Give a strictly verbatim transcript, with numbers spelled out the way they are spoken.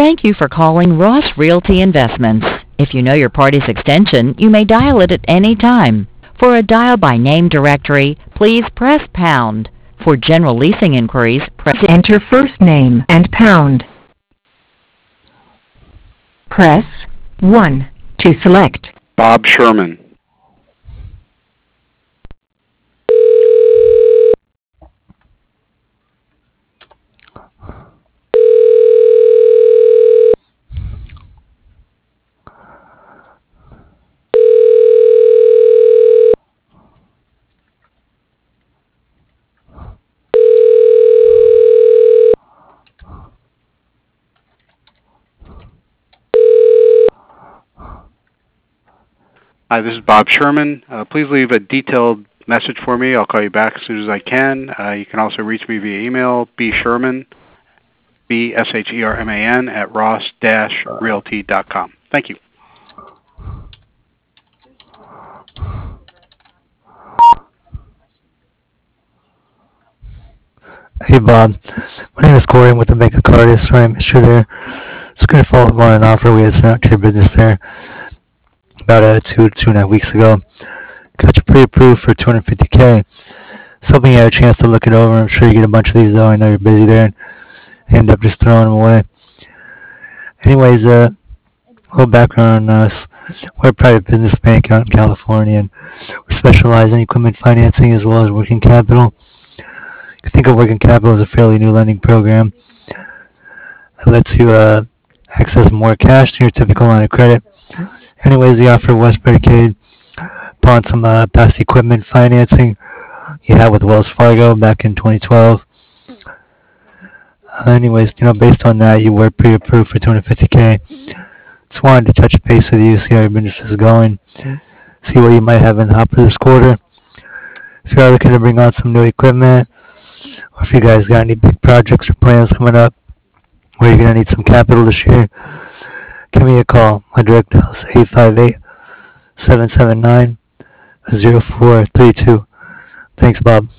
Thank you for calling Ross Realty Investments. If you know your party's extension, you may dial it at any time. For a dial by name directory, please press pound. For general leasing inquiries, press enter first name and pound. Press one to select. Bob Sherman. Hi, this is Bob Sherman. Uh, please leave a detailed message for me. I'll call you back as soon as I can. Uh, you can also reach me via email, bsherman, B S H E R M A N, at ross dash realty dot com. Thank you. Hey Bob, my name is Corey. I'm with the Bank of Cardiff. Sorry I missed you there. Just going to follow up on an offer we had sent out to your business there about uh, two, two and a half weeks ago. Got you pre-approved for two hundred fifty K. So hoping you had a chance to look it over. I'm sure you get a bunch of these though. I know you're busy there and end up just throwing them away. Anyways, uh, a little background on us. We're a private business bank out in California, and we specialize in equipment financing as well as working capital. You can think of working capital as a fairly new lending program that lets you uh, access more cash than your typical line of credit. Anyways, the offer was predicated upon some uh, past equipment financing you had with Wells Fargo back in twenty twelve. Uh, anyways, you know, based on that, you were pre-approved for two hundred fifty K. Just wanted to touch base with you, see how your business is going, see what you might have in the hopper this quarter. If you are looking to bring on some new equipment, or if you guys got any big projects or plans coming up where you're going to need some capital this year, give me a call. My direct dial is eight five eight, seven seven nine, zero four three two. Thanks, Bob.